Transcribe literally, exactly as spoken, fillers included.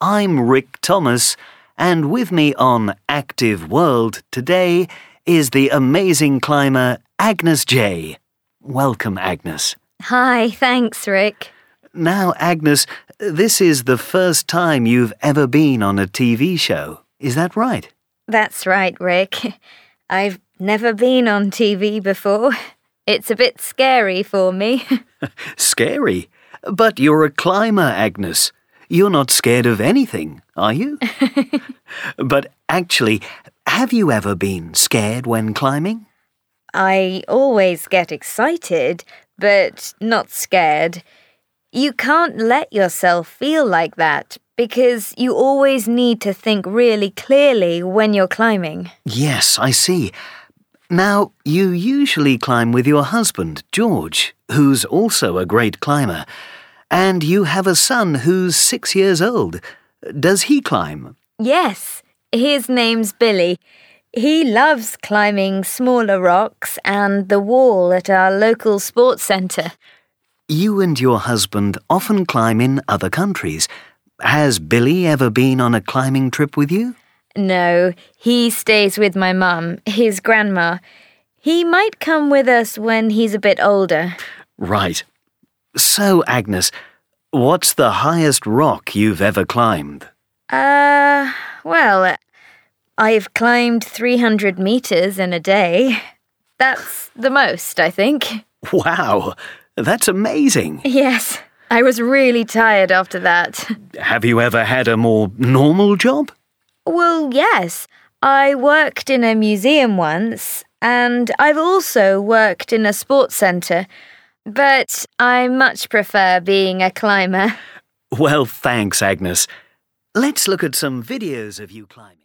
I'm Rick Thomas, and with me on Active World today is the amazing climber Agnes J. Welcome, Agnes. Hi, thanks, Rick. Now, Agnes, this is the first time you've ever been on a T V show. Is that right? That's right, Rick. I've never been on T V before. It's a bit scary for me. Scary? But you're a climber, Agnes. You're not scared of anything, are you? But actually, have you ever been scared when climbing? I always get excited, but not scared. You can't let yourself feel like that because you always need to think really clearly when you're climbing. Yes, I see. Now, you usually climb with your husband, George, who's also a great climber. And you have a son who's six years old. Does he climb? Yes, his name's Billy. He loves climbing smaller rocks and the wall at our local sports centre. You and your husband often climb in other countries. Has Billy ever been on a climbing trip with you? No, he stays with my mum, his grandma. He might come with us when he's a bit older. Right. So, Agnes, what's the highest rock you've ever climbed? Uh, well, I've climbed three hundred metres in a day. That's the most, I think. Wow, that's amazing. Yes, I was really tired after that. Have you ever had a more normal job? Well, yes. I worked in a museum once, and I've also worked in a sports centre. But I much prefer being a climber. Well, thanks, Agnes. Let's look at some videos of you climbing.